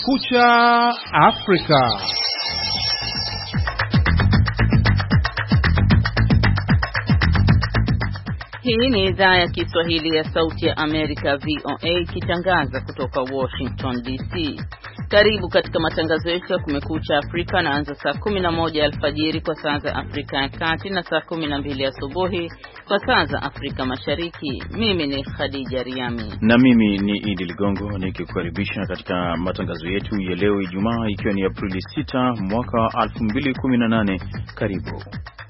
Kumekucha Afrika. Hii ni idhaa ya Kiswahili ya Sauti ya Amerika VOA ikitangaza kutoka Washington DC. Karibu katika matangazo yetu ya Kumekucha Afrika, naanza saa 11 alfajiri kwa saa za Afrika ya Kati na saa 12 asubuhi kwa saa za Afrika Mashariki. Mimi ni Khadija Riami na mimi ni Idi Ligongo nikikukaribisha katika matangazo yetu ya leo Ijumaa, ikiwa ni Aprili 6 mwaka 2018. Karibu.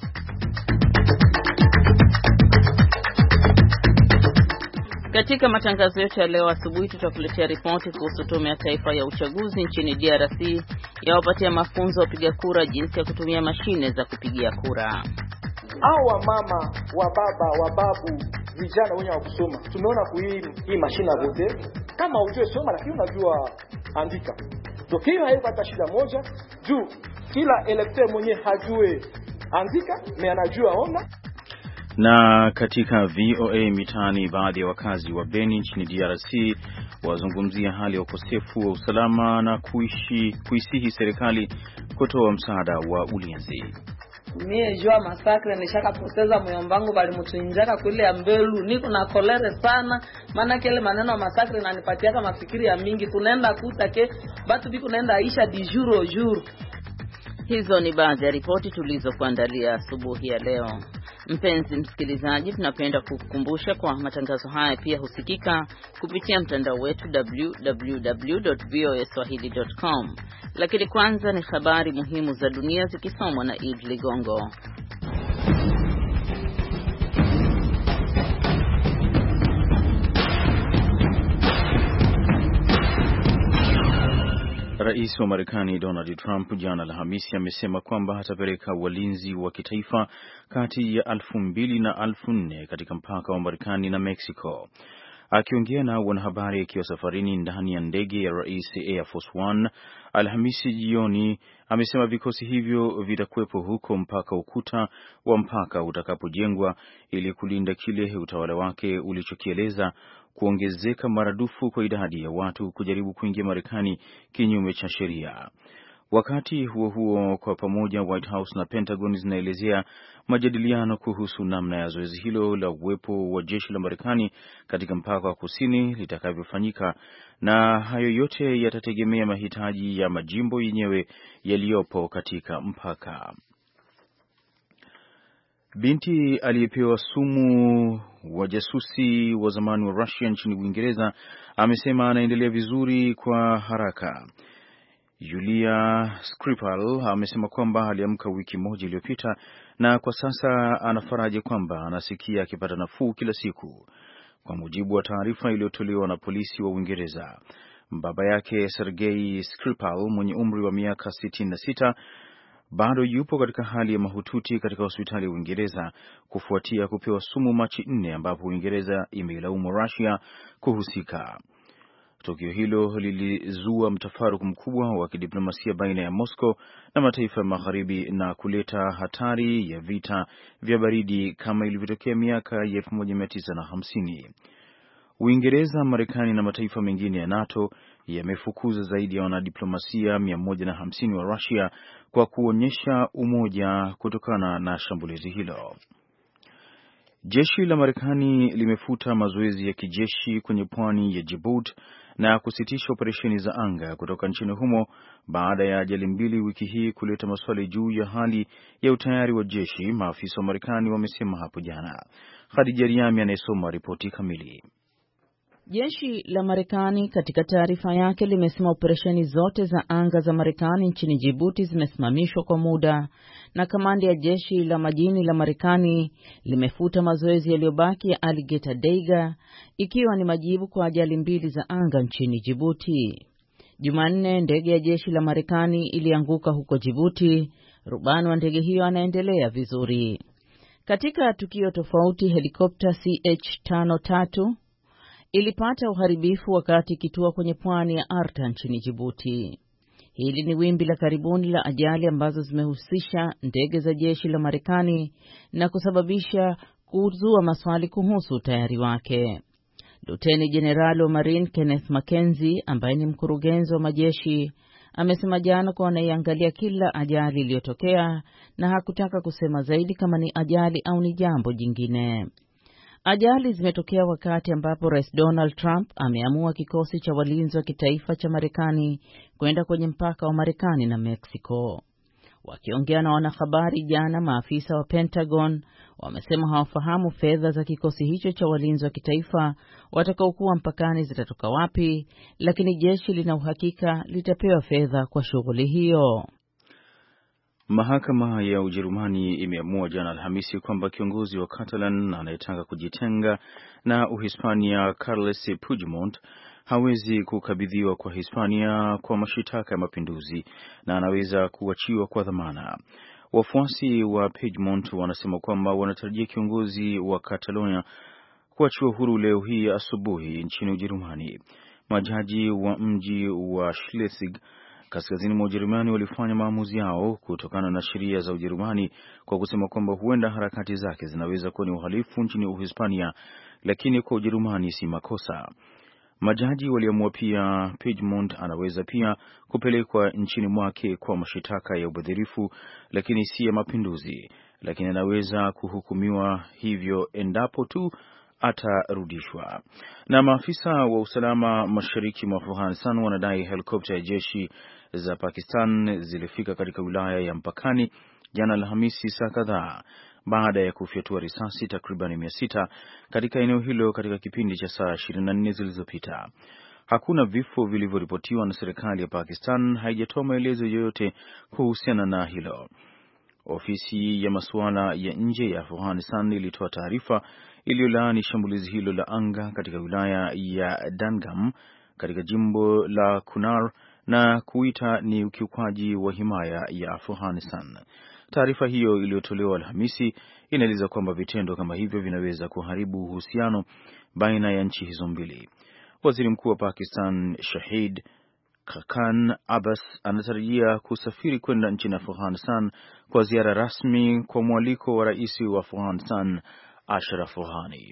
Katika matangazo yetu ya leo asubuhi tutakuletea ripoti kuhusu Tume ya Taifa ya Uchaguzi nchini DRC yawapatia mafunzo wapiga kura jinsi ya kutumia mashine za kupigia kura. Hawa mama, wa baba, wa babu, vijana wenye wa kusoma, tumeona hii mashine ya vote, kama ujue soma lakini unajua andika. Hiyo haipata shida moja, juu kila electeur mwenye hajue andika, na anajua ona. Na katika VOA mitaani, baadhi ya wakazi wa Beni nchini DRC wazungumzia hali ya ukosefu wa usalama na kuisihi serikali kutoa msaada wa ulinzi. Mie jua masakre nishaka poteza moyo wangu, bali mtuinjaka kule ya mbelu, niko na kolere sana, maana kile maneno ya masakre nanipatia kama mafikiri ya mingi, tunaenda kutake batu biko naenda aisha di jour au jour. Hizo ni baadhi ya ripoti tulizokuandalia asubuhi ya leo. Mpenzi msikilizaji, tunapenda kukukumbusha kwa matangazo haya pia husikika kupitia mtandao wetu www.voaswahili.com. Lakini kwanza ni habari muhimu za dunia zikisomwa na Id Ligongo. Rais wa Marekani Donald Trump jana Alhamisi amesema kwamba atapeleka walinzi wa kitaifa kati ya 2,000 na 4,000 katika mpaka wa Marekani na Mexico. Akiongea na wanahabari akiwa safarini ndani ya ndege ya Rais Air Force One Alhamisi jioni, amesema vikosi hivyo vitakuwepo huko mpaka ukuta wa mpaka utakapojengwa ili kulinda kile utawala wake ulichokieleza kuongezeka maradufu kwa idadi ya watu kujaribu kuingia Marekani kinyume cha sheria. Wakati huo huo, kwa pamoja White House na Pentagon zinaelezea majadiliano kuhusu namna ya zoezi hilo la uwepo wa jeshi la Marekani katika mpaka wa kusini litakavyofanyika, na hayo yote yatategemea mahitaji ya majimbo yenyewe yaliyopo katika mpaka. Binti aliyepewa sumu wa jasusi wa zamani wa Russia nchini Uingereza amesema anaendelea vizuri kwa haraka. Julia Skripal amesema kwamba aliamka wiki moja iliyopita na kwa sasa anafaraja kwamba anasikia akipata nafuu kila siku, kwa mujibu wa taarifa iliyotolewa na polisi wa Uingereza. Baba yake Sergei Skripal mwenye umri wa miaka 66 bado yupo katika hali ya mahututi katika hospitali ya Uingereza kufuatia kupewa sumu Machi 4, ambapo Uingereza imeilaumu Russia kuhusika. Tukio hilo lilizua mtafaruku mkubwa wa kidiplomasia baina ya Moscow na mataifa ya magharibi na kuleta hatari ya vita vya baridi kama ilivyotokea miaka ya 1950. Uingereza, Marekani na mataifa mengine ya NATO yamefukuza zaidi ya wanadiplomasia 150 wa Russia kwa kuonyesha umoja kutokana na shambulizi hilo. Jeshi la Marekani limefuta mazoezi ya kijeshi kwenye pwani ya Djibouti na kusitisha operesheni za anga kutoka nchini humo baada ya ajali mbili wiki hii kuleta maswali juu ya hali ya utayari wa jeshi, maafisa wa Marekani wamesema hapo jana. Khadija Riami anayesoma ripoti kamili. Jeshi la Marekani katika taarifa yake limesema operesheni zote za anga za Marekani nchini Djibouti zimesimamishwa kwa muda, na kamandi ya jeshi la majini la Marekani limefuta mazoezi yaliyobaki ya Alligator Deiga, ikiwa ni majibu kwa ajali mbili za anga nchini Djibouti. Jumanne, ndege ya jeshi la Marekani ilianguka huko Djibouti. Rubani wa ndege hiyo anaendelea vizuri. Katika tukio tofauti, helikopta CH-53 ilipata uharibifu wakati ikitua kwenye pwani ya Arta nchini Djibouti. Hili ni wimbi la karibuni la ajali ambazo zimehusisha ndege za jeshi la Marekani na kusababisha kuzua maswali kuhusu utayari wake. Luteni Jenerali wa Marine Kenneth Mackenzie, ambaye ni mkurugenzi wa majeshi, amesema jana kwa wanaiangalia kila ajali iliyotokea na hakutaka kusema zaidi kama ni ajali au ni jambo jingine. Ajali zimetokea wakati ambapo Rais Donald Trump ameamua kikosi cha walinzi wa kitaifa cha Marekani kwenda kwenye mpaka wa Marekani na Mexico. Wakiongea na wanahabari jana, maafisa wa Pentagon wamesema hawafahamu fedha za kikosi hicho cha walinzi wa kitaifa watakaokuwa mpakani zitatoka wapi, lakini jeshi lina uhakika litapewa fedha kwa shughuli hiyo. Mahakama ya Ujerumani imeamua jana Alhamisi kwamba kiongozi wa Catalan anayetaka kujitenga na Uhispania Carles Puigdemont hawezi kukabidhiwa kwa Hispania kwa mashitaka ya mapinduzi na anaweza kuachiwa kwa dhamana. Wafuasi wa Puigdemont wanasema kwamba wanatarajia kiongozi wa Catalonia kuachiwa huru leo hii asubuhi nchini Ujerumani. Majaji wa mji wa Schleswig kaskazini mwa Ujerumani walifanya maamuzi yao kutokana na sheria za Ujerumani kwa kusema kwamba huenda harakati zake zinaweza kuwa ni uhalifu nchini Uhispania, lakini kwa Ujerumani si makosa. Majaji waliamua pia Puigdemont anaweza pia kupelekwa nchini mwake kwa mashitaka ya ubadhirifu, lakini si ya mapinduzi, lakini anaweza kuhukumiwa hivyo endapo tu atarudishwa. Na maafisa wa usalama mashariki mwa Afghanistan wanadai helikopta ya jeshi za Pakistan zilifika katika wilaya ya mpakani jana Alhamisi saa kadhaa baada ya kufyatua risasi takriban 600 katika eneo hilo katika kipindi cha saa 24 zilizopita. Hakuna vifo vilivyoripotiwa na serikali ya Pakistan haijatoa maelezo yoyote kuhusiana na hilo. Ofisi ya masuala ya nje ya Afghanistan ilitoa taarifa iliyolaani shambulizi hilo la anga katika wilaya ya Dangam katika jimbo la Kunar na kuita ni ukiukwaji wa himaya ya Afghanistan. Taarifa hiyo iliyotolewa Alhamisi inaeleza kwamba vitendo kama hivyo vinaweza kuharibu uhusiano baina ya nchi hizo mbili. Waziri Mkuu wa Pakistan Shahid Khan Abbas anatarajia kusafiri kwenda nchini Afghanistan kwa ziara rasmi kwa mwaliko wa rais wa Afghanistan Ashraf Ghani.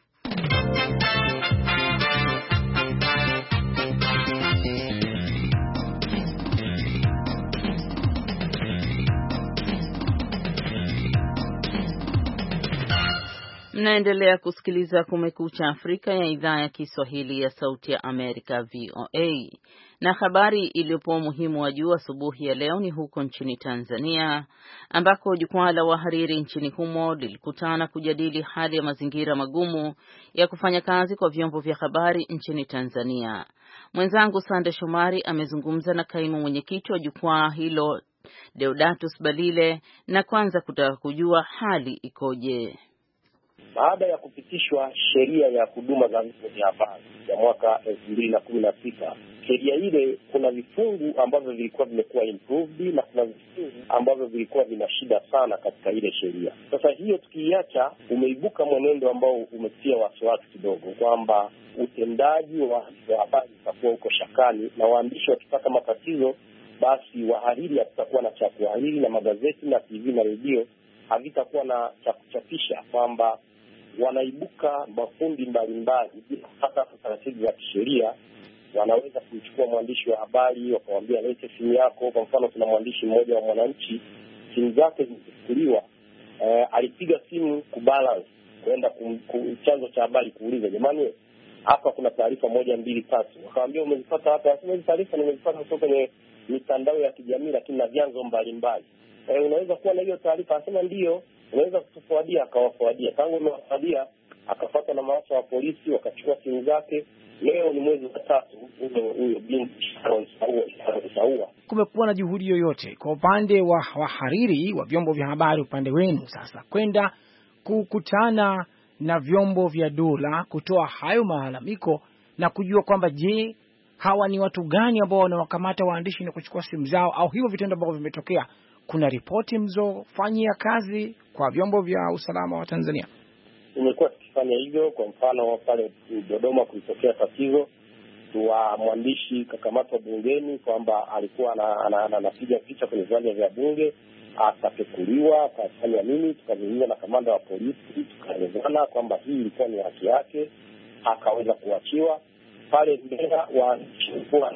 Mnaendelea kusikiliza Kumekucha Afrika ya idhaa ya Kiswahili ya Sauti ya Amerika VOA. Na habari iliyopewa umuhimu wa juu asubuhi ya leo ni huko nchini Tanzania ambako jukwaa la wahariri nchini humo lilikutana kujadili hali ya mazingira magumu ya kufanya kazi kwa vyombo vya habari nchini Tanzania. Mwenzangu Sande Shomari amezungumza na kaimu mwenyekiti wa jukwaa hilo Deodatus Balile na kwanza kutaka kujua hali ikoje. Baada ya kupitishwa sheria ya huduma za vyombo vya habari ya mwaka 2016, sheria ile kuna vifungu ambavyo vilikuwa vimekuwa improved na kuna vifungu ambavyo vilikuwa vina shida sana katika ile sheria. Sasa hiyo tukiacha, umeibuka mwenendo ambao umetia wasiwasi kidogo kwamba utendaji wa habari utakuwa uko shakani, na waandishi wakipata matatizo basi wahariri hatakuwa na cha kuhariri, na magazeti na TV na redio havitakuwa na cha kuchapisha, kwamba wanaibuka mafundi mbalimbali hata taratibu za kisheria. Wanaweza kumchukua mwandishi wa habari wakamwambia lete simu yako. Kwa mfano, kuna mwandishi mmoja wa Mwananchi, simu zake zilichukuliwa, alipiga simu kubalance kwenda chanzo cha habari kuuliza, jamani, hapa kuna taarifa 1 2 3. Wakamwambia umezipata hapa? Hizo taarifa nimezipata kutoka kwenye mitandao ya kijamii lakini na vyanzo mbalimbali. Unaweza kuwa na hiyo taarifa? Anasema ndio. Unaweza kutufuadia? Akawafuadia. Tangu amewafuadia akafuata na maafisa wa polisi wakachukua simu zake. Leo ni mwezi wa 3, huyo binti sawa. Kumekuwa na juhudi yoyote kwa upande wa wahariri wa vyombo vya habari, upande wenu sasa, kwenda kukutana na vyombo vya dola kutoa hayo malalamiko na kujua kwamba je, hawa ni watu gani ambao wanawakamata waandishi na kuchukua simu zao, au hivyo vitendo ambavyo vimetokea? Kuna ripoti mzofanyia kazi kwa vyombo vya usalama wa Tanzania? Tumekuwa tukifanya hivyo. Kwa mfano, pale Dodoma kulitokea tatizo wa mwandishi kakamatwa bungeni kwamba alikuwa anapiga picha kwenye viwanja vya bunge, akapekuliwa, akafanya nini. Tukazungumza na kamanda wa polisi, tukaelezana kwamba hii ilikuwa ni haki yake, akaweza kuachiwa. Pale Mbeya walikuwa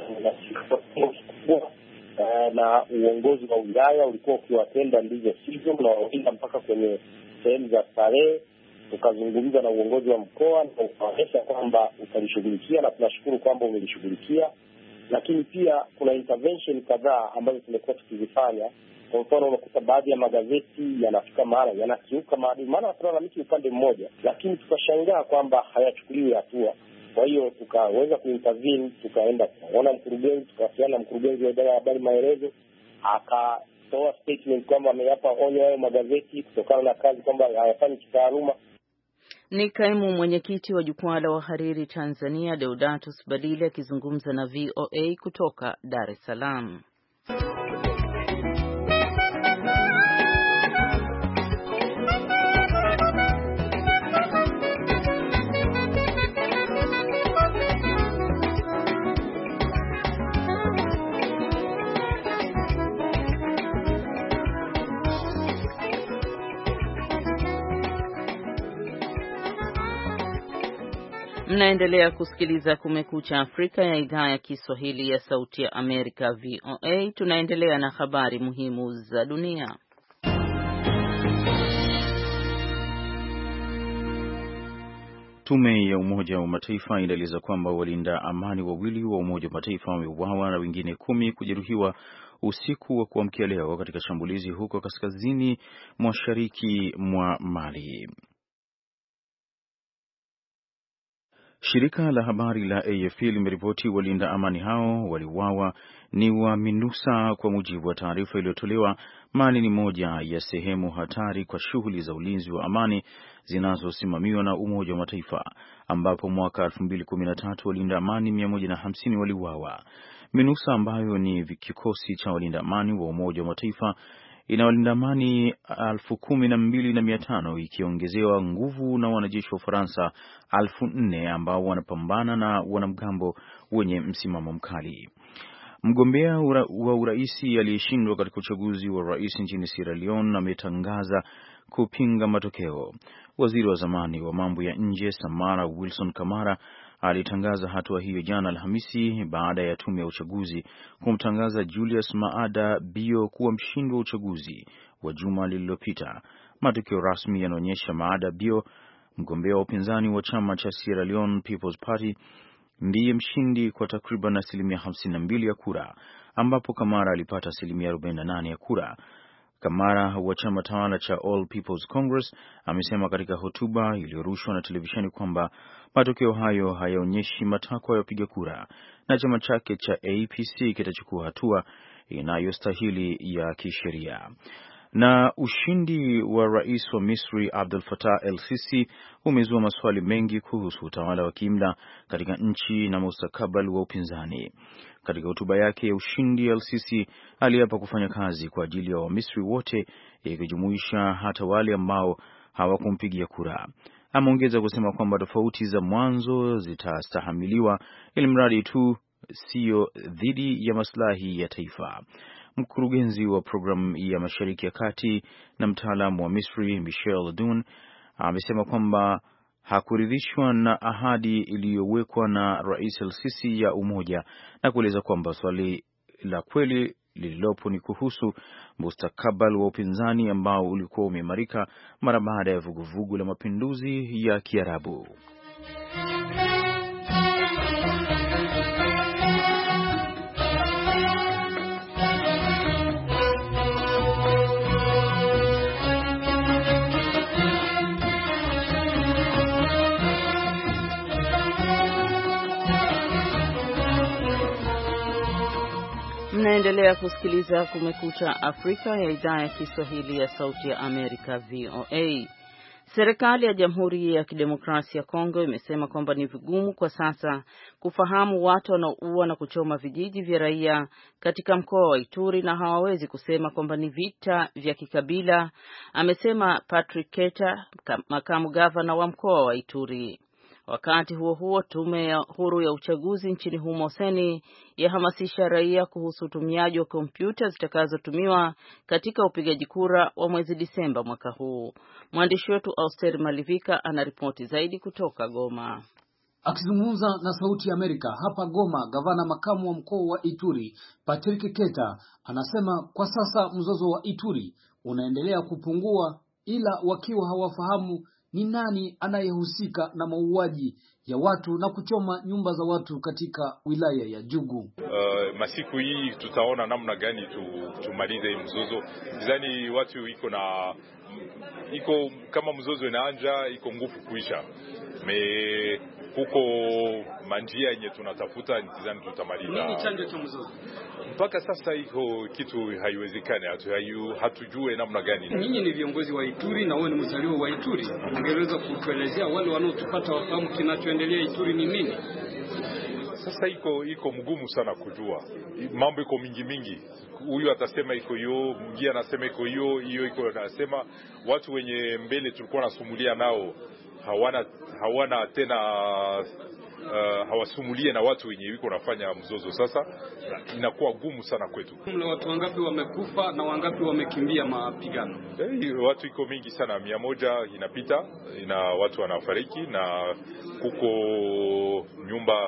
na uongozi wa wilaya ulikuwa ukiwatenda ndivyo sivyo, na waenda mpaka kwenye sehemu za starehe. Tukazungumza na uongozi wa mkoa na ukaonyesha kwamba utalishughulikia, na tunashukuru kwamba umelishughulikia. Lakini pia kuna intervention kadhaa ambazo tumekuwa tukizifanya. Kwa mfano, unakuta baadhi ya magazeti yanafika mahali yanakiuka maadili, maana tunalalamiki upande mmoja, lakini tukashangaa kwamba hayachukuliwi hatua. Kwa hiyo tukaweza kuintervene, tukaenda kuona mkurugenzi, tukawasiliana na mkurugenzi wa idara ya habari maelezo, akatoa statement kwamba ameyapa onyo hayo magazeti kutokana na kazi kwamba hayafanyi kitaaluma. Ni kaimu mwenyekiti wa jukwaa la wahariri Tanzania Deodatus Balile akizungumza na VOA kutoka Dar es Salaam. Mnaendelea kusikiliza Kumekucha Afrika ya idhaa ya Kiswahili ya Sauti ya Amerika VOA. Tunaendelea na habari muhimu za dunia. Tume ya Umoja wa Mataifa inaeleza kwamba walinda amani wawili wa Umoja wa Mataifa wameuawa na wengine 10 kujeruhiwa usiku wa kuamkia leo katika shambulizi huko kaskazini mashariki mwa Mali. Shirika la habari la AFP limeripoti walinda amani hao waliuawa ni wa MINUSA. Kwa mujibu wa taarifa iliyotolewa, Mali ni moja ya sehemu hatari kwa shughuli za ulinzi wa amani zinazosimamiwa na Umoja wa Mataifa, ambapo mwaka 2013 walinda amani 150 waliuawa. MINUSA ambayo ni kikosi cha walinda amani wa Umoja wa Mataifa ina walinda amani 12,500 ikiongezewa nguvu na wanajeshi wa Ufaransa 4,000 ambao wanapambana na wanamgambo wenye msimamo mkali. Mgombea wa uraisi aliyeshindwa katika uchaguzi wa rais nchini Sierra Leone ametangaza kupinga matokeo. Waziri wa zamani wa mambo ya nje Samara Wilson Kamara alitangaza hatua hiyo jana Alhamisi baada ya tume ya uchaguzi kumtangaza Julius Maada Bio kuwa mshindi wa uchaguzi wa juma lililopita. Matokeo rasmi yanaonyesha Maada Bio, mgombea wa upinzani wa chama cha Sierra Leone People's Party, ndiye mshindi kwa takriban 52% ya kura, ambapo Kamara alipata 48% ya kura. Kamara wa chama tawala cha All People's Congress amesema katika hotuba iliyorushwa na televisheni kwamba matokeo hayo hayaonyeshi matakwa ya wapiga kura na chama chake cha APC kitachukua hatua inayostahili ya kisheria. Na ushindi wa rais wa Misri Abdel Fattah el-Sisi umezua maswali mengi kuhusu utawala wa kiimla katika nchi na mustakabali wa upinzani. Katika hotuba yake ya ushindi, el-Sisi aliapa kufanya kazi kwa ajili ya Wamisri wote, ikijumuisha hata wale ambao hawakumpigia kura. Ameongeza kusema kwamba tofauti za mwanzo zitastahamiliwa ili mradi tu sio dhidi ya maslahi ya taifa. Mkurugenzi wa programu ya Mashariki ya Kati na mtaalamu wa Misri Michel Adoun amesema kwamba hakuridhishwa na ahadi iliyowekwa na Rais el-Sisi ya umoja, na kueleza kwamba swali la kweli lililopo ni kuhusu mustakabali wa upinzani ambao ulikuwa umeimarika mara baada ya vuguvugu la mapinduzi ya Kiarabu. Mnaendelea kusikiliza Kumekucha Afrika ya idhaa ya Kiswahili ya Sauti ya Amerika VOA. Serikali ya Jamhuri ya Kidemokrasia ya Kongo imesema kwamba ni vigumu kwa sasa kufahamu watu wanaoua na kuchoma vijiji vya raia katika mkoa wa Ituri na hawawezi kusema kwamba ni vita vya kikabila, amesema Patrick Keta, makamu gavana wa mkoa wa Ituri. Wakati huo huo, tume ya huru ya uchaguzi nchini humo Seni yahamasisha raia kuhusu utumiaji wa kompyuta zitakazotumiwa katika upigaji kura wa mwezi Disemba mwaka huu. Mwandishi wetu Auster Malivika anaripoti zaidi kutoka Goma. Akizungumza na Sauti ya Amerika hapa Goma, gavana makamu wa mkoa wa Ituri Patrick Keta anasema kwa sasa mzozo wa Ituri unaendelea kupungua, ila wakiwa hawafahamu ni nani anayehusika na mauaji ya watu na kuchoma nyumba za watu katika wilaya ya Jugu. Masiku hii tutaona namna gani tumalize hii mzozo. Sidhani watu iko kama mzozo inaanja iko nguvu kuisha. Huko manjia yenye tunatafuta nitizani tutamaliza. Nini chanzo cha mzozo? Mpaka sasa iko kitu haiwezekani, hatujue namna gani. Nyinyi ni viongozi wa Ituri na wewe ni mzaliwa wa Ituri. Ungeweza kutuelezea wale wanaotupata wafahamu kinachoendelea Ituri ni nini? Sasa iko mgumu sana kujua. Mambo iko mingi. Huyu atasema iko hiyo, mwingine anasema iko hiyo iko anasema watu wenye mbele tulikuwa nasumulia nao hawana tena hawasumulie na watu wenye wiko nafanya mzozo. Sasa inakuwa gumu sana kwetu. Watu wangapi wamekufa na wangapi wamekimbia mapigano? Watu iko mingi sana, 100 inapita ina watu wanafariki na kuko nyumba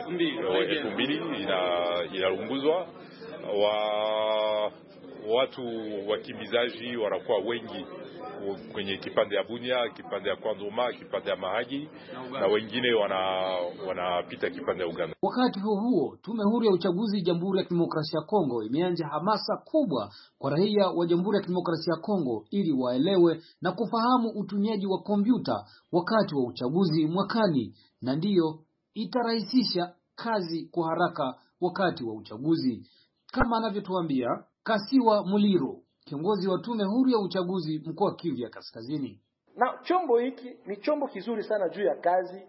2000 inaunguzwa. Watu wakimbizaji wanakuwa wengi kwenye kipande ya Bunia, kipande ya Kwanzoma, kipande ya Mahagi na wengine wanapita kipande ya Uganda. Wakati huo tume huru ya uchaguzi Jamhuri ya Kidemokrasia ya Kongo imeanza hamasa kubwa kwa raia wa Jamhuri ya Kidemokrasia ya Kongo ili waelewe na kufahamu utumiaji wa kompyuta wakati wa uchaguzi mwakani, na ndiyo itarahisisha kazi kwa haraka wakati wa uchaguzi, kama anavyotuambia Kasiwa Muliro, kiongozi wa tume huru ya uchaguzi mkoa wa Kivu ya Kaskazini. Na chombo hiki ni chombo kizuri sana juu ya kazi,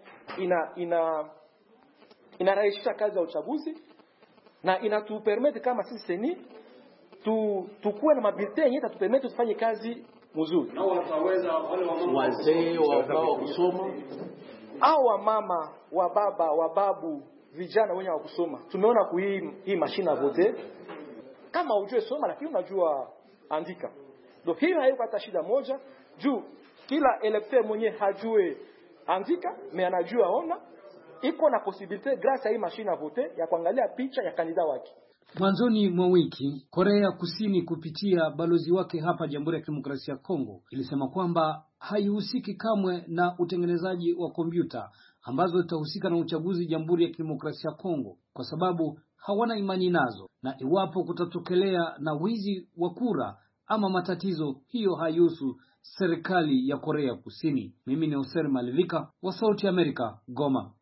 inarahisisha kazi ya uchaguzi na inatupermete kama sisi seni tukuwe na mabilite yenye itatupermete tufanye kazi mzuri. Na wataweza wale wazee wa kusoma au wa mama, wa baba, wa babu, vijana wenye wa kusoma. Tumeona hii mashine ya vote kama ujue soma lakini unajua andika. Ndio hiyo haipata shida moja juu kila electeur mwenye hajue andika me anajua ona, iko na possibility grâce à hii mashine ya vote ya kuangalia picha ya kandida wake. Mwanzoni mwa wiki Korea Kusini kupitia balozi wake hapa Jamhuri ya Kidemokrasia ya Kongo ilisema kwamba haihusiki kamwe na utengenezaji wa kompyuta ambazo zitahusika na uchaguzi Jamhuri ya Kidemokrasia ya Kongo kwa sababu hawana imani nazo, na iwapo kutatokelea na wizi wa kura ama matatizo, hiyo haihusu serikali ya Korea Kusini. Mimi ni Oser Malivika wa Sauti Amerika, Goma.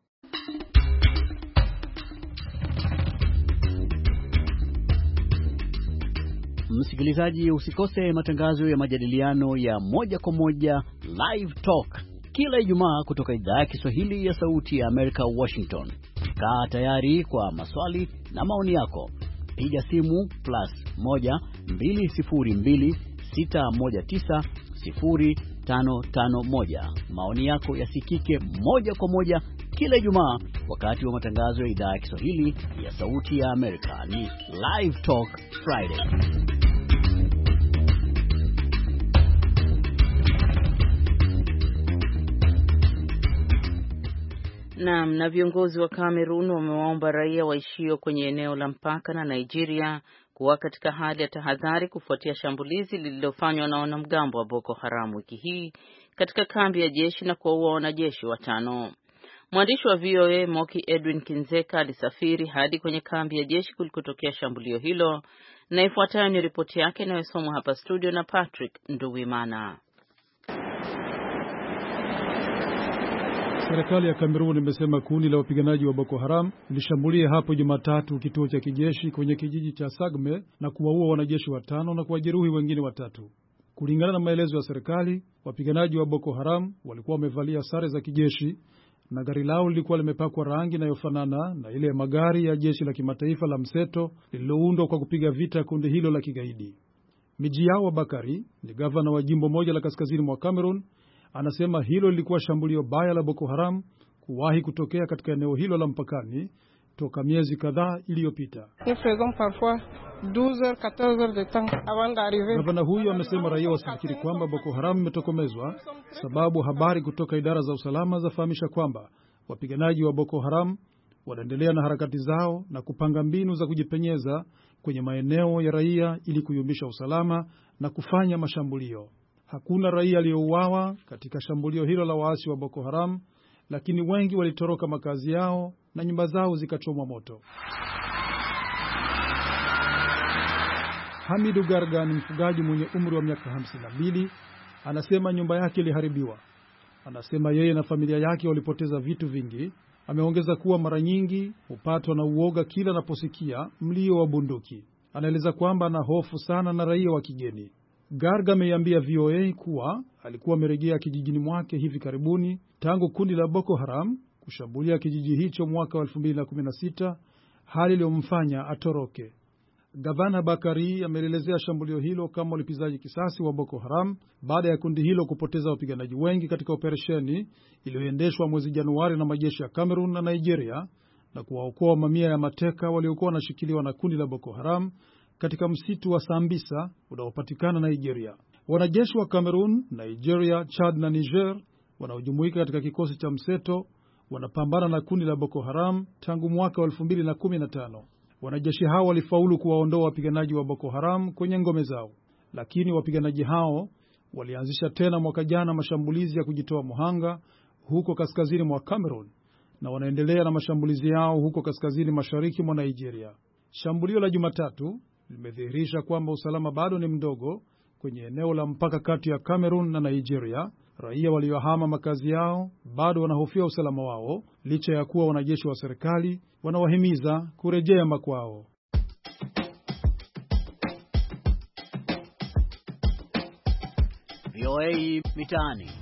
Msikilizaji, usikose matangazo ya majadiliano ya moja kwa moja Live Talk kila Ijumaa kutoka idhaa ya Kiswahili ya Sauti ya Amerika, Washington. Kaa tayari kwa maswali na maoni yako. Piga simu +1 202 619 0551. Maoni yako yasikike moja kwa moja kila Ijumaa wakati wa matangazo ya idhaa ya Kiswahili ya Sauti ya Amerika. Ni Live Talk Friday. Na viongozi wa Cameroon wamewaomba raia waishio kwenye eneo la mpaka na Nigeria kuwa katika hali ya tahadhari kufuatia shambulizi lililofanywa na wanamgambo wa Boko Haram wiki hii katika kambi ya jeshi na kuwaua wanajeshi 5. Mwandishi wa VOA Moki Edwin Kinzeka alisafiri hadi kwenye kambi ya jeshi kulikotokea shambulio hilo, na ifuatayo ni ripoti yake inayosomwa hapa studio na Patrick Nduwimana. Serikali ya Kamerun imesema kundi la wapiganaji wa Boko Haram lilishambulia hapo Jumatatu kituo cha kijeshi kwenye kijiji cha Sagme na kuwaua wanajeshi 5 na kuwajeruhi wengine 3. Kulingana na maelezo ya serikali, wapiganaji wa Boko Haram walikuwa wamevalia sare za kijeshi na gari lao lilikuwa limepakwa rangi inayofanana na ile ya magari ya jeshi la kimataifa la mseto lililoundwa kwa kupiga vita kundi hilo la kigaidi. Mijiawa Bakari ni gavana wa jimbo moja la kaskazini mwa Cameroon. Anasema hilo lilikuwa shambulio baya la Boko Haram kuwahi kutokea katika eneo hilo la mpakani toka miezi kadhaa iliyopita. Gavana huyo amesema raia wasifikiri kwamba Boko Haram imetokomezwa, sababu habari kutoka idara za usalama zafahamisha kwamba Wapiganaji wa Boko Haram wanaendelea na harakati zao na kupanga mbinu za kujipenyeza kwenye maeneo ya raia ili kuyumbisha usalama na kufanya mashambulio. Hakuna raia aliyeuawa katika shambulio hilo la waasi wa Boko Haram, lakini wengi walitoroka makazi yao na nyumba zao zikachomwa moto. Hamidu Garga ni mfugaji mwenye umri wa miaka 52. Anasema nyumba yake iliharibiwa. Anasema yeye na familia yake walipoteza vitu vingi. Ameongeza kuwa mara nyingi hupatwa na uoga kila anaposikia mlio wa bunduki. Anaeleza kwamba ana hofu sana na raia wa kigeni. Garga ameiambia VOA kuwa alikuwa amerejea kijijini mwake hivi karibuni tangu kundi la Boko Haram kushambulia kijiji hicho mwaka wa 2016, hali iliyomfanya atoroke. Gavana Bakari ameelezea shambulio hilo kama ulipizaji kisasi wa Boko Haram baada ya kundi hilo kupoteza wapiganaji wengi katika operesheni iliyoendeshwa mwezi Januari na majeshi ya Cameroon na Nigeria na kuwaokoa mamia ya mateka waliokuwa wanashikiliwa na kundi la Boko Haram katika msitu wa Sambisa unaopatikana Nigeria. Wanajeshi wa Cameroon, Nigeria, Chad na Niger wanaojumuika katika kikosi cha mseto wanapambana na kundi la Boko Haram tangu mwaka wa 2015. Wanajeshi hao walifaulu kuwaondoa wapiganaji wa Boko Haram kwenye ngome zao, lakini wapiganaji hao walianzisha tena mwaka jana mashambulizi ya kujitoa muhanga huko kaskazini mwa Cameroon na wanaendelea na mashambulizi yao huko kaskazini mashariki mwa Nigeria. Shambulio la Jumatatu limedhihirisha kwamba usalama bado ni mdogo kwenye eneo la mpaka kati ya Cameroon na Nigeria. Raia waliohama makazi yao bado wanahofia usalama wao licha ya kuwa wanajeshi wa serikali wanawahimiza kurejea makwao. VOA Mitaani.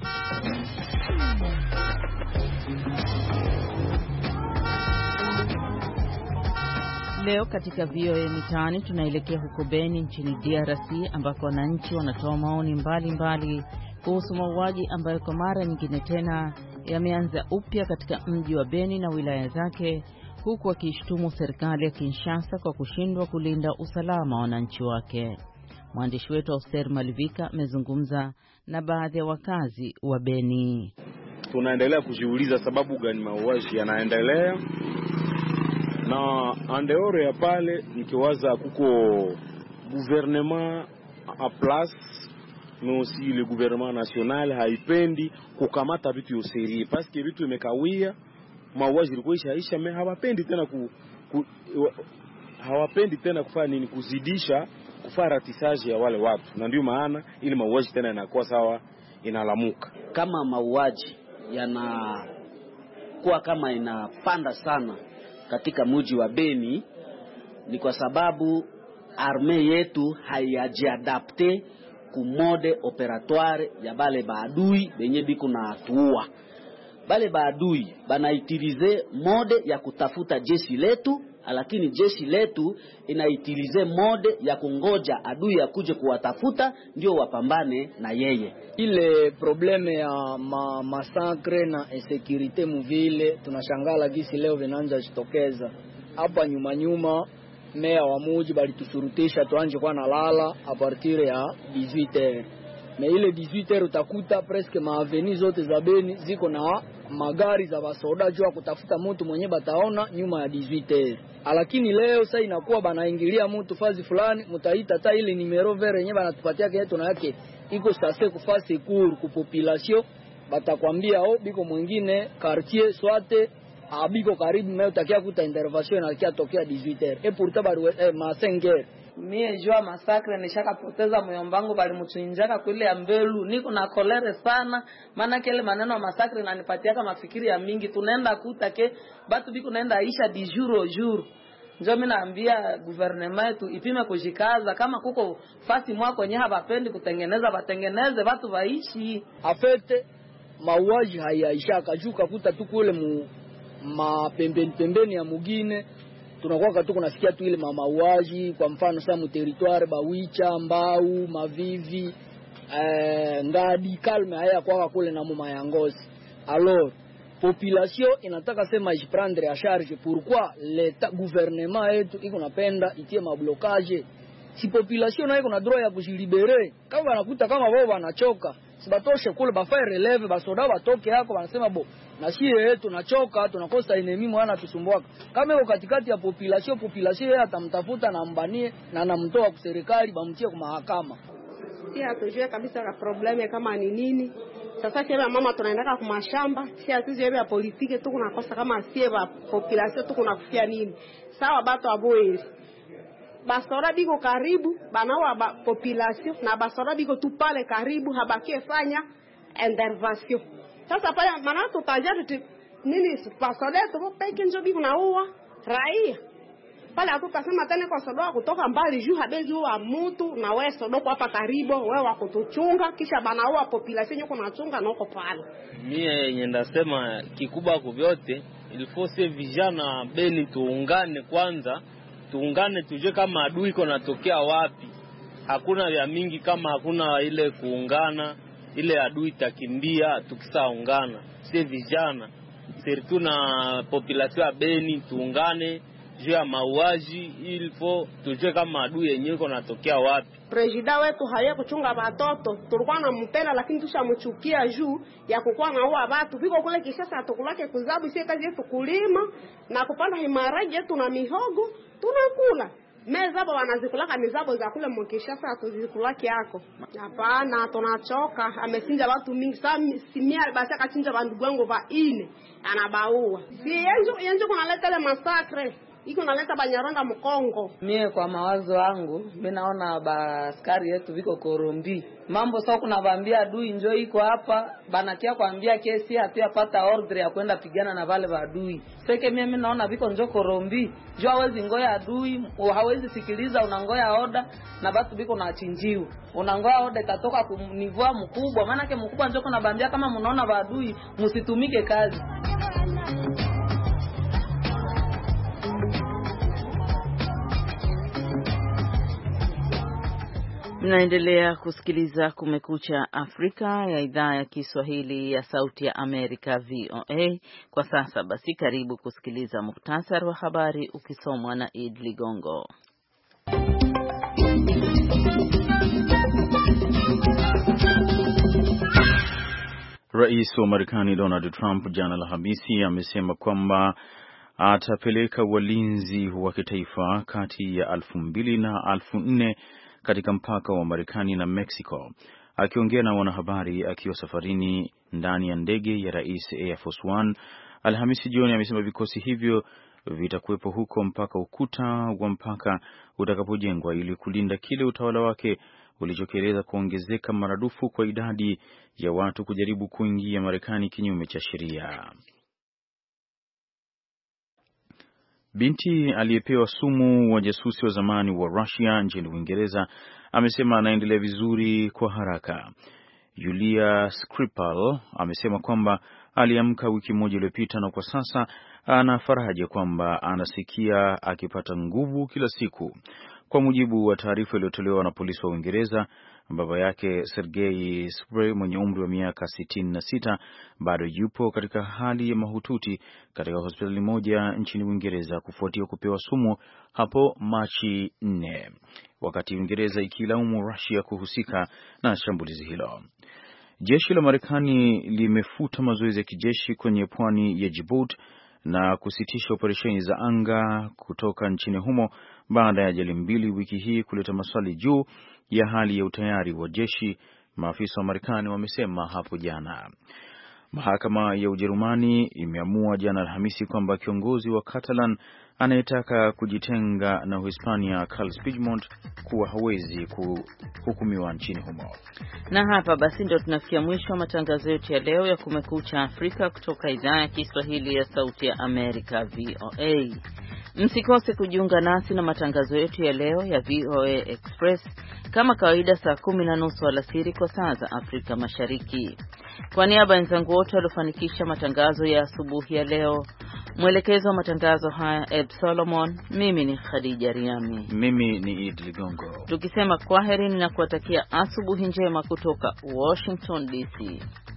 Leo katika VOA Mitaani tunaelekea huko Beni nchini DRC ambako wananchi wanatoa maoni mbalimbali kuhusu mauaji ambayo kwa mara nyingine tena yameanza upya katika mji wa Beni na wilaya zake, huku wakishtumu serikali ya Kinshasa kwa kushindwa kulinda usalama wa wananchi wake. Mwandishi wetu Auster Malivika amezungumza na baadhi ya wakazi wa Beni. Tunaendelea kujiuliza sababu gani mauaji yanaendelea, na andeore ya pale nikiwaza kuko gouvernement a place mais aussi le gouvernement national haipendi kukamata vitu yoserie parce que vitu imekawia, mauaji ilikuwa ishaisha, mais hawapendi tena hawapendi tena kufanya nini, kuzidisha kufanya ratisage ya wale watu, na ndio maana ili mauaji tena inakuwa sawa inalamuka. Kama mauaji yanakuwa kama inapanda sana katika mji wa Beni ni kwa sababu arme yetu haijiadapte ku mode operatoire ya bale baadui benye biko na tuua. Bale baadui banaitilize mode ya kutafuta jeshi letu, lakini jeshi letu inaitilize mode ya kungoja adui akuje kuwatafuta ndio wapambane na yeye. Ile probleme ya masakre na insecurite muvile tunashangala gisi leo vinaanza jitokeza. Hapa nyuma mea wa muji balitusurutisha tuanje kwa nalala a partir ya 18h. Na ile 18h utakuta presque maaveni zote za Beni ziko na magari za basoda jua kutafuta mtu mwenye bataona nyuma ya 18h. Lakini leo sasa inakuwa banaingilia mtu fazi fulani, mtaita hata ile numero vere yenyewe banatupatia yetu na yake iko sasa kufasi cour ku population, batakwambia biko mwingine quartier swate abiko karibu meo takia kuta intervention alikia tokea 18h et pourtant bali ma 5h. Mie jua masakre nishaka poteza moyombangu bali mtuinjaka kule ya Mbelu, niko na kolere sana maana kile maneno ya masakre inanipatia kama mafikiri ya mingi. Tunaenda kutake batu biko naenda aisha di jour au jour. Ndio mimi naambia gouvernement yetu ipime kujikaza, kama kuko fasi mwako nyewe hawapendi kutengeneza batengeneze watu waishi. Afete mauaji hayaisha kajuka kuta tu kule pembeni ya mugine tunakuwa tuko nasikia tu ile mauaji. Kwa mfano sasa mu territoire Bawicha, Mbau, Mavivi, Ngadi, Kalme haya kwa kule na mama ya Ngozi. Alors population inataka sema ijiprendre a charge. Pourquoi l'etat gouvernement yetu iko napenda itie mablocage? Si population na iko na droit ya kujilibere. Kama wanakuta kama wao wanachoka sibatoshe kule bafaye releve basoda batoke yako wanasema bo na sie tunachoka tunakosa enemy mwana tusumbua kama yuko katikati ya population yeye atamtafuta na mbanie na anamtoa kwa serikali bamtie kwa mahakama. Si hatujue kabisa la probleme kama ni nini. Sasa kama mama tunaendaka kwa mashamba, si hatujue ya politiki tu kunakosa kama sie ba population tu kunakufia nini. Sawa bato aboe. Basora biko karibu, banawa ba population na basora biko tu pale karibu habakie fanya intervention. Sasa pale maana tutajari nini basora tu peke njo biko naua raia. Pale hatukasema tena kwa sodoa kutoka mbali juu habezi wa mtu na wewe sodoa hapa karibu wewe wako tuchunga kisha banaua population yuko nachunga na uko pale. Mimi yenye ndasema kikubwa kwa vyote ilifose vijana Beni tuungane kwanza, tuungane tujue kama adui iko natokea wapi. Hakuna vya mingi kama hakuna ile kuungana, ile adui takimbia tukisaungana. Sisi vijana sirtu na population ya Beni tuungane juu ya mauaji ilifo tujue kama adui yenyewe iko natokea wapi. President wetu haye kuchunga watoto tulikuwa na mpenda lakini tushamchukia juu ya kukuwa na huwa watu viko kule Kishasa atukulake kuzabu sie kazi yetu kulima na kupanda himarage yetu na mihogo tunakula mezabo wanazikulaka mezabo za kule Mkishasa atuzikulake yako hapana tunachoka amesinja watu mingi sana simia basi akachinja bandugu wangu va ine anabaua si yenjo kunaleta ile masakre iko naleta Banyarwanda Mkongo. Mie kwa mawazo yangu mimi naona baskari yetu viko korombi. Mambo sasa kuna vaambia adui njoo iko hapa banakia kuambia kesi hatuyapata order ya kwenda pigana na wale adui. Seke mimi naona viko njoo korombi. Njoo hawezi ngoya adui, hawezi sikiliza unangoya order na watu viko na chinjiu. Unangoya order itatoka kunivua mkubwa maana yake mkubwa njoo kuna vaambia kama mnaona adui msitumike kazi. Mnaendelea kusikiliza Kumekucha Afrika ya idhaa ya Kiswahili ya Sauti ya Amerika VOA. Kwa sasa basi karibu kusikiliza muhtasari wa habari ukisomwa na Id Ligongo. Rais wa Marekani Donald Trump jana Alhamisi amesema kwamba atapeleka walinzi wa kitaifa kati ya 2,000 na 4,000 katika mpaka wa Marekani na Mexico. Akiongea na wanahabari akiwa safarini ndani ya ndege ya Rais Air Force One Alhamisi jioni, amesema vikosi hivyo vitakuwepo huko mpaka ukuta wa mpaka utakapojengwa ili kulinda kile utawala wake ulichokieleza kuongezeka maradufu kwa idadi ya watu kujaribu kuingia Marekani kinyume cha sheria. Binti aliyepewa sumu wa jasusi wa zamani wa Russia nchini Uingereza amesema anaendelea vizuri kwa haraka. Yulia Skripal amesema kwamba aliamka wiki moja iliyopita na kwa sasa ana faraja kwamba anasikia akipata nguvu kila siku. Kwa mujibu wa taarifa iliyotolewa na polisi wa Uingereza, baba yake Sergei Skripal mwenye umri wa miaka 66 bado yupo katika hali ya mahututi katika hospitali moja nchini Uingereza kufuatia kupewa sumu hapo Machi 4, wakati Uingereza ikilaumu Russia kuhusika na shambulizi hilo. Jeshi la Marekani limefuta mazoezi ya kijeshi kwenye pwani ya Djibouti na kusitisha operesheni za anga kutoka nchini humo baada ya ajali mbili wiki hii kuleta maswali juu ya hali ya utayari wa jeshi, maafisa wa Marekani wamesema hapo jana. Mahakama ya Ujerumani imeamua jana Alhamisi kwamba kiongozi wa Catalan anayetaka kujitenga na Uhispania Carles Puigdemont kuwa hawezi kuhukumiwa nchini humo. Na hapa basi ndio tunafikia mwisho wa matangazo yetu ya leo ya Kumekucha Afrika kutoka idhaa ya Kiswahili ya Sauti ya Amerika VOA. Msikose kujiunga nasi na matangazo yetu ya leo ya VOA Express kama kawaida saa 10:30 alasiri kwa saa za Afrika Mashariki. Kwa niaba ya wenzangu wote waliofanikisha matangazo ya asubuhi ya leo, mwelekezo wa matangazo haya Ed Solomon, mimi ni Khadija Riami. Mimi ni Id Ligongo. Tukisema kwaherini na kuwatakia asubuhi njema kutoka Washington DC.